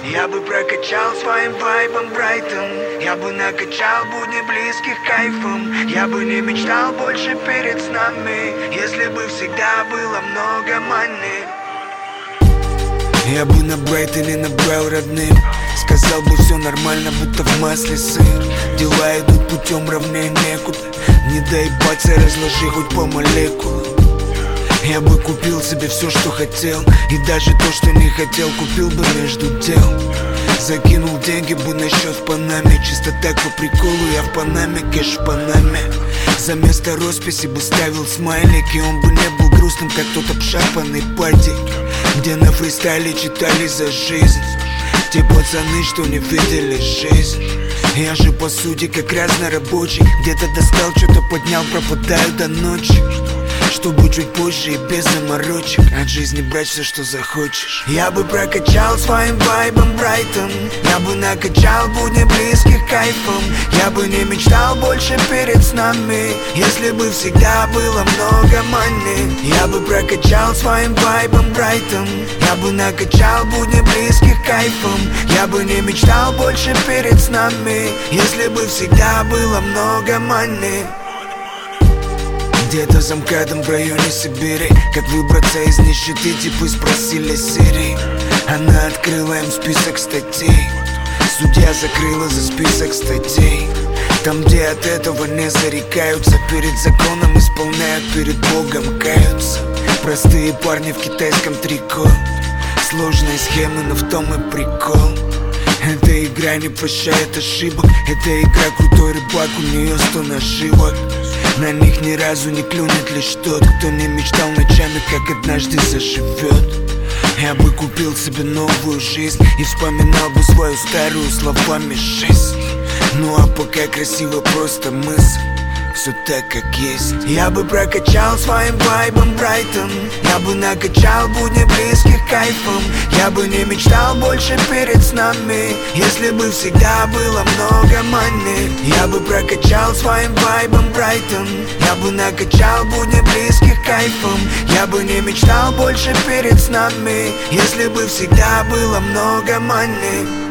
Я бы прокачал своим вайбом Брайтон. Я бы накачал будни близких кайфом. Я бы не мечтал больше перед снами, если бы всегда было много мани. Я бы на Брайтоне набрал родным, сказал бы все нормально, будто в масле сыр. Дела идут путем ровнее некуда. Не доебаться, разложи хоть по молекулам. Я бы купил себе все, что хотел, и даже то, что не хотел, купил бы между дел. Закинул деньги бы на счет в Панаме. Чисто так по приколу, я в Панаме, кэш в Панаме. За место росписи бы ставил смайлик, и он бы не был грустным, как тот обшарпанный пальтик, где на фристайле читали за жизнь те пацаны, что не видели жизнь. Я же по сути как разнорабочий, где-то достал, что-то поднял, пропадаю до ночи, чтобы чуть позже и без заморочек от жизни брать все, что захочешь. Я бы прокачал своим вайбом Брайтон. Я бы накачал будни близких кайфом. Я бы не мечтал больше перед снами, если бы всегда было много мани. Я бы прокачал своим вайбом Брайтон. Я бы накачал будни близких кайфом. Я бы не мечтал больше перед снами, если бы всегда было много мани. Где-то за МКАДом в районе Сибири, как выбраться из нищеты, типы спросили Сири. Она открыла им список статей, судья закрыла за список статей. Там, где от этого не зарекаются, перед законом исполняют, перед Богом каются. Простые парни в китайском трико, сложные схемы, но в том и прикол. Эта игра не прощает ошибок. Эта игра крутой рыбак, у нее 100 наживок. На них ни разу не клюнет лишь тот, кто не мечтал ночами, как однажды заживет. Я бы купил себе новую жизнь и вспоминал бы свою старую словами жизнь. Ну а пока красиво просто мысль, все так, как есть. Я бы прокачал своим вайбом Брайтон. Я бы накачал будни близких кайфом. Я бы не мечтал больше перед снами, если бы всегда было много мани. Я бы прокачал своим вайбом Брайтон. Я бы накачал будни близких кайфом. Я бы не мечтал больше перед снами, если бы всегда было много мани.